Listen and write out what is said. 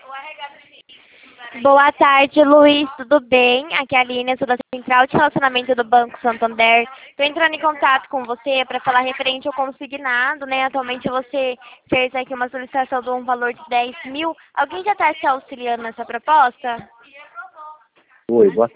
Boa tarde, Luiz, tudo bem? Aqui é a Aline, eu sou da Central de Relacionamento do Banco Santander. Estou entrando em contato com você para falar referente ao consignado, né? Atualmente você fez aqui uma solicitação de um valor de 10 mil. Alguém já está te auxiliando nessa proposta? Oi, boa